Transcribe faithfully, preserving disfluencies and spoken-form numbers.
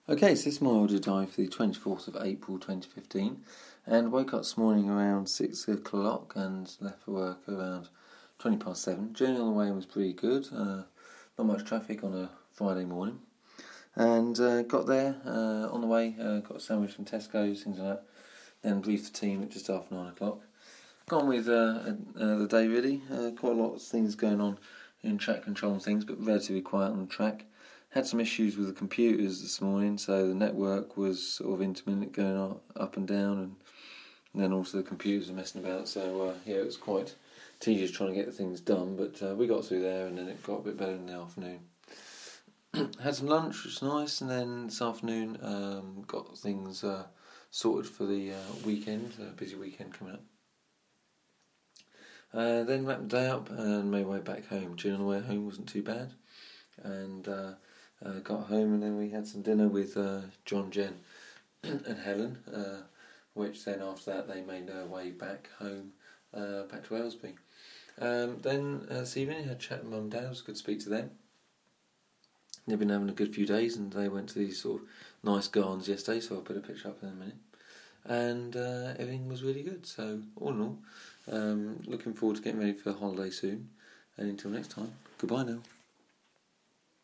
Okay, so this is my audio diary for the twenty-fourth of April twenty fifteen, and woke up this morning around six o'clock and left for work around twenty past seven. Journey on the way was pretty good, uh, not much traffic on a Friday morning, and uh, got there uh, on the way, uh, got a sandwich from Tesco's, things like that, then briefed the team at just after nine o'clock. Got on with uh, uh, the day really, uh, quite a lot of things going on in track control and things, but relatively quiet on the track. Had some issues with the computers this morning, so the network was sort of intermittent, going up, up and down, and, and then also the computers were messing about. So uh, yeah, it was quite tedious trying to get the things done, but uh, we got through there, and then it got a bit better in the afternoon. Had some lunch, which was nice, and then this afternoon um, got things uh, sorted for the uh, weekend, a busy weekend coming up. Uh, then wrapped the day up and made my way back home. Journey on the way home wasn't too bad, and uh, uh, got home, and then we had some dinner with uh, John, Jen and Helen, uh, which then after that they made their way back home, uh, back to Aylesbury. Um, then uh, this evening I had a chat with Mum and Dad. It was good to speak to them. They've been having a good few days, and they went to these sort of nice gardens yesterday, so I'll put a picture up in a minute. And uh, everything was really good, so all in all, um, looking forward to getting ready for the holiday soon, and until next time, goodbye now.